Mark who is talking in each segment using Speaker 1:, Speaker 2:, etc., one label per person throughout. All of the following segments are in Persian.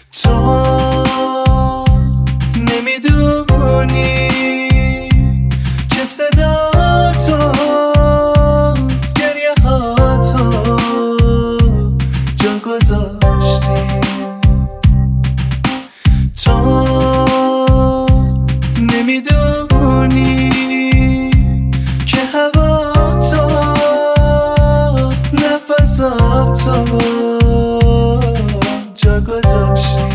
Speaker 1: تو نمیدونی که صدا تو گریه ها تو جا گذاشتی. تو نمیدونی که هوا تو نفساتو جا گذاشتی.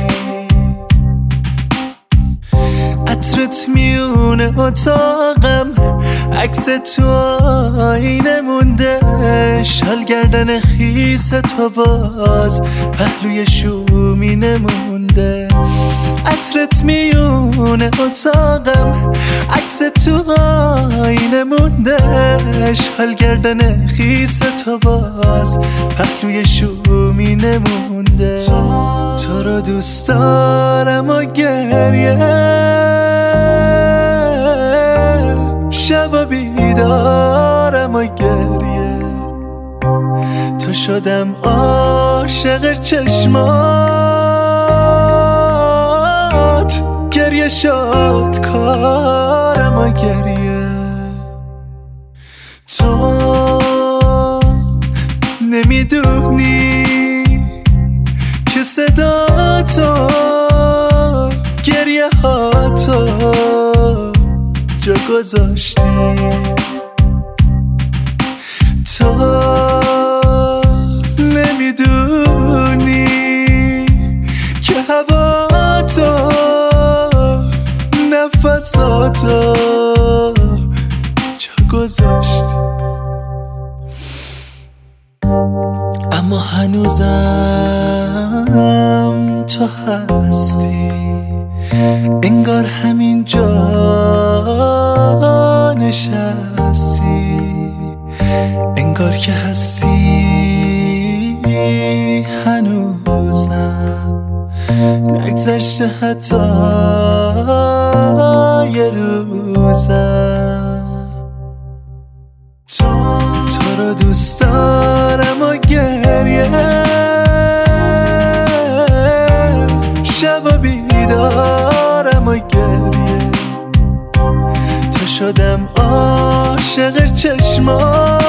Speaker 1: عطرت میونه اتاقم، عکس تو آینه مونده، شال گردن خیس تو باز پهلوی شومینه مونده. عطرت میونه اتاقم، عکس تو آینه مونده، شال گردن خیس تو باز پهلوی شومینه مونده. تو رو دوست دارم و گریه شب بیدارم و گریه، تو شدم عاشق چشمات، گریه شد کارم و گریه. تو نمیدونی که صدا تو گریه ها تو جا گذاشتی. تو نمیدونی که هوا تو نفساتو جا گذاشتی. اما هنوزم تو هستی، انگار همین جا نشستی، انگار که هستی هنوزم، نگذشته حتی یه روزم. تو رو دوست دارم و گریه شب بیدارم و گریه، تو شدم عاشق چشمات،